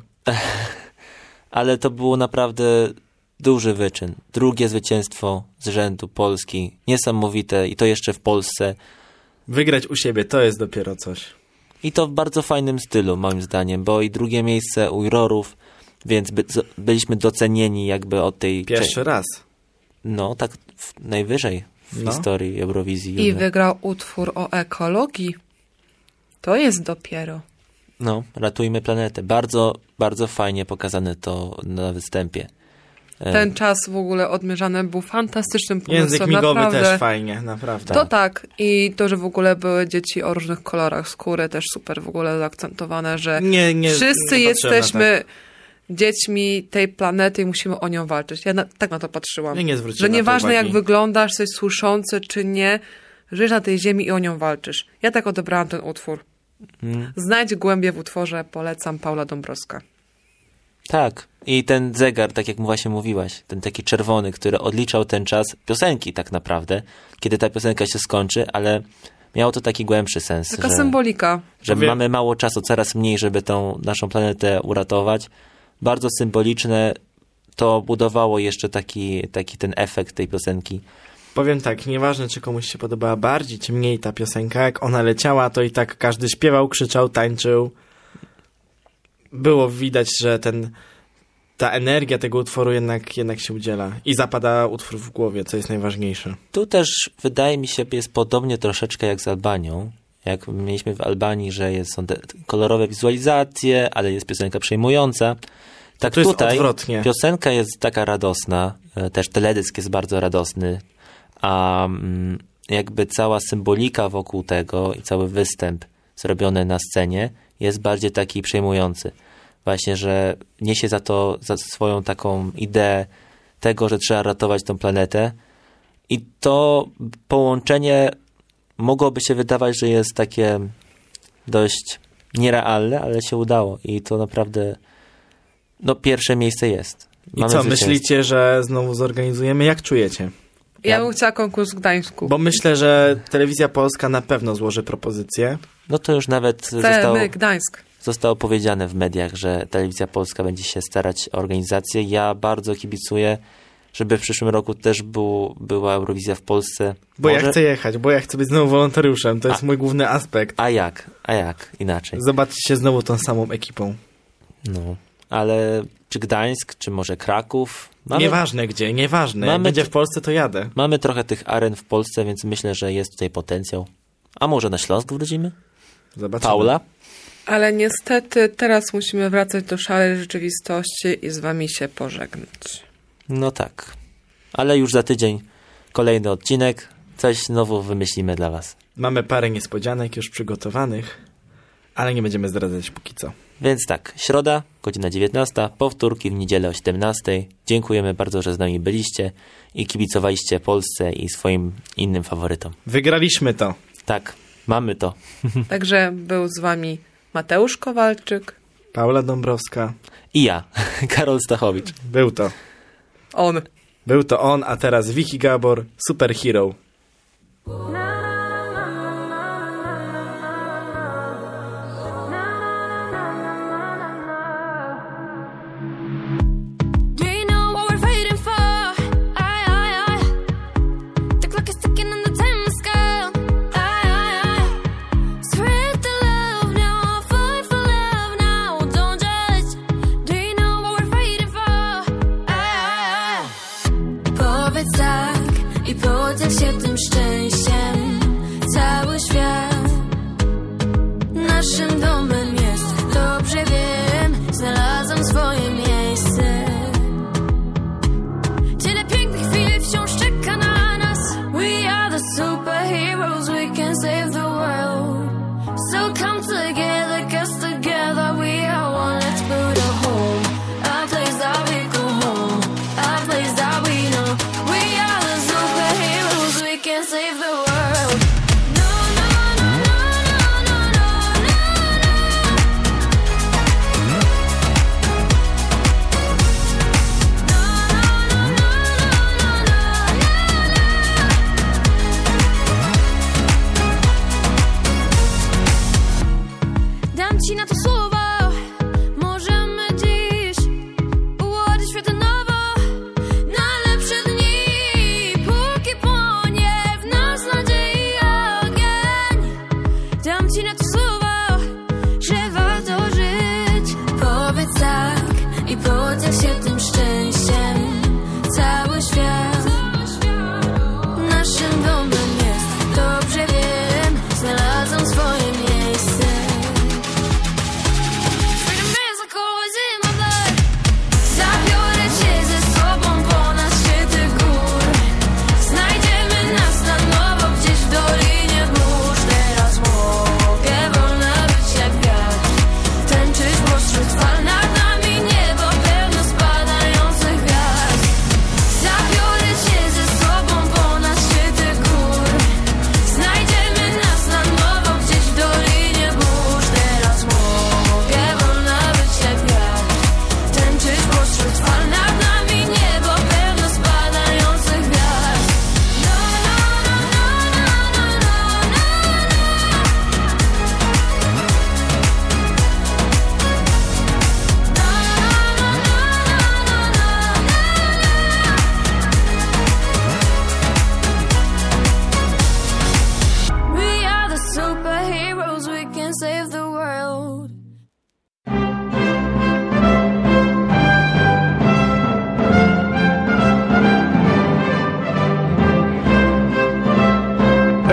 Ale to było naprawdę duży wyczyn. Drugie zwycięstwo z rzędu Polski. Niesamowite i to jeszcze w Polsce. Wygrać u siebie to jest dopiero coś. I to w bardzo fajnym stylu, moim zdaniem, bo i drugie miejsce u jurorów, więc by, z, byliśmy docenieni jakby od tej... Pierwszy cze- raz. No, tak w, najwyżej w No. historii Eurowizji. I Junior. wygrał utwór o ekologii. To jest dopiero. No, ratujmy planetę. Bardzo, bardzo fajnie pokazane to na występie. E, Ten czas w ogóle odmierzany był fantastycznym pomysłem. Język migowy naprawdę. też fajnie, naprawdę. To tak. I to, że w ogóle były dzieci o różnych kolorach skóry też super w ogóle zaakcentowane, że Nie, nie, wszyscy nie patrzyłem na jesteśmy tak. dziećmi tej planety i musimy o nią walczyć. Ja na, tak na to patrzyłam. Ja nie zwróciłem że na to nieważne jak uwagi. wyglądasz, jesteś słyszący czy nie, żyjesz na tej ziemi i o nią walczysz. Ja tak odebrałam ten utwór. mm, Znajdź głębie w utworze, polecam, Paula Dąbrowska. tak. I ten zegar, tak jak właśnie mówiłaś, ten taki czerwony, który odliczał ten czas piosenki tak naprawdę, kiedy ta piosenka się skończy, ale miało to taki głębszy sens. Taka że... symbolika. że Powiem- mamy mało czasu, coraz mniej, żeby tą naszą planetę uratować. Bardzo symboliczne, to budowało jeszcze taki, taki ten efekt tej piosenki. Powiem tak, nieważne czy komuś się podobała bardziej czy mniej ta piosenka, jak ona leciała, to i tak każdy śpiewał, krzyczał, tańczył. Było widać, że ten, ta energia tego utworu jednak, jednak się udziela. I zapada utwór w głowie, co jest najważniejsze. Tu też wydaje mi się, jest podobnie troszeczkę jak z Albanią. Jak mieliśmy w Albanii, że jest, są te kolorowe wizualizacje, ale jest piosenka przejmująca. Tak tu jest tutaj odwrotnie. piosenka jest taka radosna, e, też teledysk jest bardzo radosny, a mm, jakby cała symbolika wokół tego i cały występ zrobiony na scenie jest bardziej taki przejmujący. Właśnie, że niesie za to za swoją taką ideę tego, że trzeba ratować tą planetę i to połączenie mogłoby się wydawać, że jest takie dość nierealne, ale się udało i to naprawdę no pierwsze miejsce jest. I Mamy co, zwycięstwo. myślicie, że znowu zorganizujemy? Jak czujecie? Ja Ja- bym chciała konkurs w Gdańsku. Bo myślę, że Telewizja Polska na pewno złoży propozycję. No to już nawet Chcemy zostało, Gdańsk. zostało powiedziane w mediach, że Telewizja Polska będzie się starać o organizację. Ja bardzo kibicuję, żeby w przyszłym roku też był, była Eurowizja w Polsce. Bo Może- ja chcę jechać, bo ja chcę być znowu wolontariuszem. To jest mój główny aspekt. A jak? A jak? Inaczej. Zobaczcie się znowu tą samą ekipą. No. Ale czy Gdańsk, czy może Kraków? Mamy, Nieważne gdzie, nieważne. Jak mamy będzie t- w Polsce, to jadę. mamy trochę tych aren w Polsce, więc myślę, że jest tutaj potencjał. A może na Śląsk wrócimy? Zobaczymy. Paula? Ale niestety teraz musimy wracać do szarej rzeczywistości i z wami się pożegnać. No tak. Ale już za tydzień kolejny odcinek. Coś znowu wymyślimy dla was. Mamy parę niespodzianek już przygotowanych, ale nie będziemy zdradzać póki co. Więc tak, środa, godzina dziewiętnasta, powtórki w niedzielę o siedemnastej. Dziękujemy bardzo, że z nami byliście i kibicowaliście Polsce i swoim innym faworytom. Wygraliśmy to. Tak, mamy to. Także był z wami Mateusz Kowalczyk. Paula Dąbrowska. I ja, Karol Stachowicz. Był to. On. Był to on, a teraz Vicky Gabor, Superhero. Do you know what we're fighting for? Aye, aye, aye. The clock is ticking on the time scale. Aye, aye, aye. Spread the love now, fight for love now. Don't judge. Do you know what we're fighting for? Aye, aye, aye. Powiedz tak i podziel się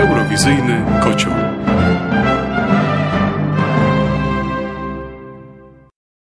Eurowizyjny kocioł.